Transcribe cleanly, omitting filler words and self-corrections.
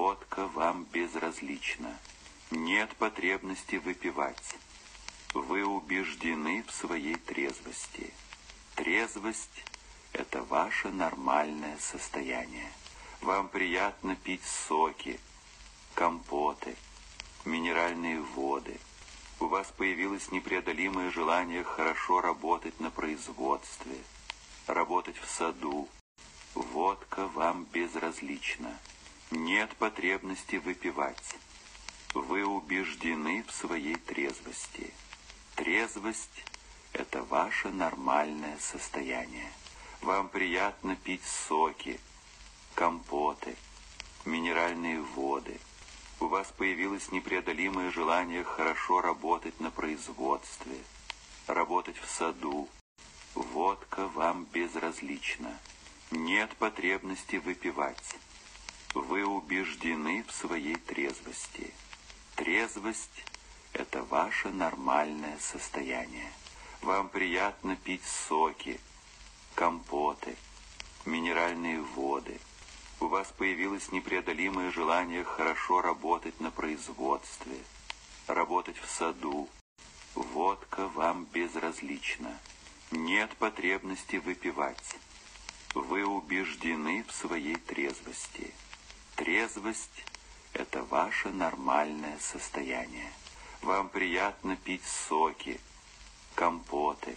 Водка вам безразлична. Нет потребности выпивать. Вы убеждены в своей трезвости. Трезвость — это ваше нормальное состояние. Вам приятно пить соки, компоты, минеральные воды. У вас появилось непреодолимое желание хорошо работать на производстве, работать в саду. Водка вам безразлична. Нет потребности выпивать. Вы убеждены в своей трезвости. Трезвость — это ваше нормальное состояние. Вам приятно пить соки, компоты, минеральные воды. У вас появилось непреодолимое желание хорошо работать на производстве, работать в саду. Водка вам безразлична. Нет потребности выпивать. Вы убеждены в своей трезвости. Трезвость — это ваше нормальное состояние. Вам приятно пить соки, компоты, минеральные воды. У вас появилось непреодолимое желание хорошо работать на производстве, работать в саду. Водка вам безразлична. Нет потребности выпивать. Вы убеждены в своей трезвости. Трезвость — это ваше нормальное состояние. Вам приятно пить соки, компоты,